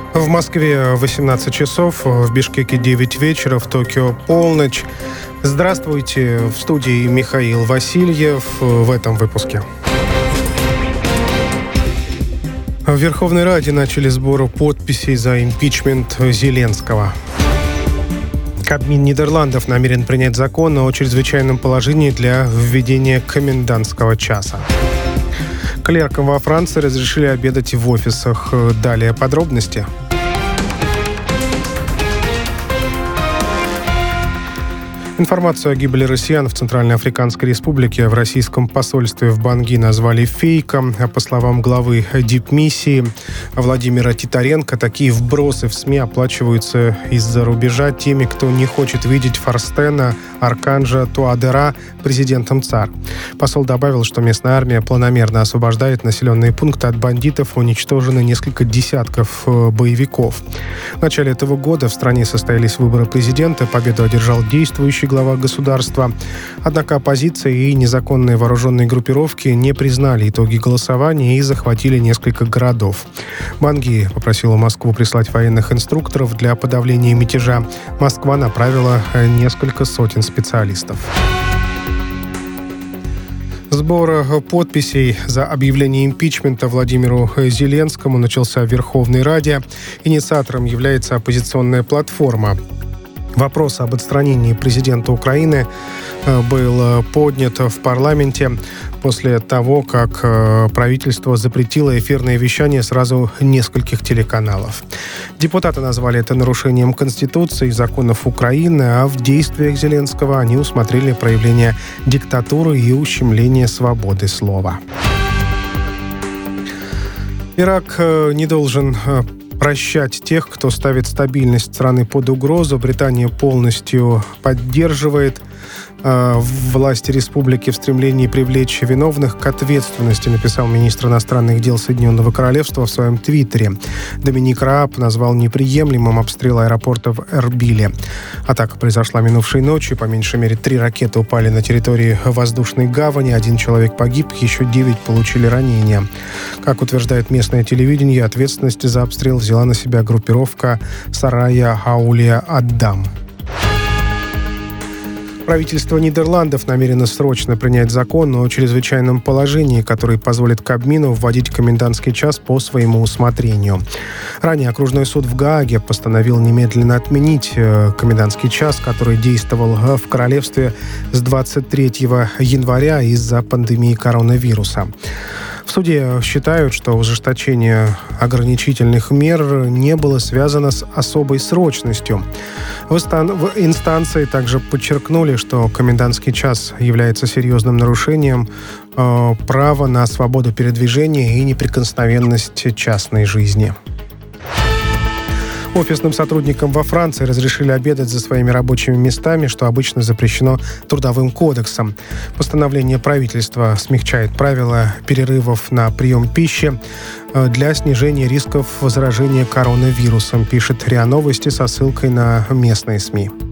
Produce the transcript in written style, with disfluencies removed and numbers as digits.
В Москве 18 часов, в Бишкеке 9 вечера, в Токио полночь. Здравствуйте, в студии Михаил Васильев в этом выпуске. В Верховной Раде начали сбор подписей за импичмент Зеленского. Кабмин Нидерландов намерен принять закон о чрезвычайном положении для введения комендантского часа. Клеркам во Франции разрешили обедать в офисах. Далее подробности. Информацию о гибели россиян в Центральноафриканской Республике в российском посольстве в Банги назвали фейком. По словам главы дипмиссии Владимира Титаренко, такие вбросы в СМИ оплачиваются из-за рубежа теми, кто не хочет видеть Форстена Арканджа Туадера президентом ЦАР. Посол добавил, что местная армия планомерно освобождает населенные пункты от бандитов, уничтожено несколько десятков боевиков. В начале этого года в стране состоялись выборы президента, победу одержал действующий глава государства. Однако оппозиция и незаконные вооруженные группировки не признали итоги голосования и захватили несколько городов. Банги попросила Москву прислать военных инструкторов для подавления мятежа. Москва направила несколько сотен специалистов. Сбор подписей за объявление импичмента Владимиру Зеленскому начался в Верховной Раде. Инициатором является оппозиционная платформа. Вопрос об отстранении президента Украины был поднят в парламенте после того, как правительство запретило эфирное вещание сразу нескольких телеканалов. Депутаты назвали это нарушением Конституции и законов Украины, а в действиях Зеленского они усмотрели проявление диктатуры и ущемление свободы слова. Ирак не должен прощать тех, кто ставит стабильность страны под угрозу. Британия полностью поддерживает власти республики в стремлении привлечь виновных к ответственности, написал министр иностранных дел Соединенного Королевства в своем твиттере. Доминик Рааб назвал неприемлемым обстрел аэропорта в Эрбиле. Атака произошла минувшей ночью. По меньшей мере 3 ракеты упали на территории воздушной гавани. 1 человек погиб, еще 9 получили ранения. Как утверждает местное телевидение, ответственность за обстрел взяла на себя группировка Сарая Аулия Аддам. Правительство Нидерландов намерено срочно принять закон о чрезвычайном положении, который позволит Кабмину вводить комендантский час по своему усмотрению. Ранее окружной суд в Гааге постановил немедленно отменить комендантский час, который действовал в королевстве с 23 января из-за пандемии коронавируса. В суде считают, что ужесточение ограничительных мер не было связано с особой срочностью. В инстанции также подчеркнули, что комендантский час является серьезным нарушением права на свободу передвижения и неприкосновенность частной жизни. Офисным сотрудникам во Франции разрешили обедать за своими рабочими местами, что обычно запрещено Трудовым кодексом. Постановление правительства смягчает правила перерывов на прием пищи для снижения рисков заражения коронавирусом, пишет РИА Новости со ссылкой на местные СМИ.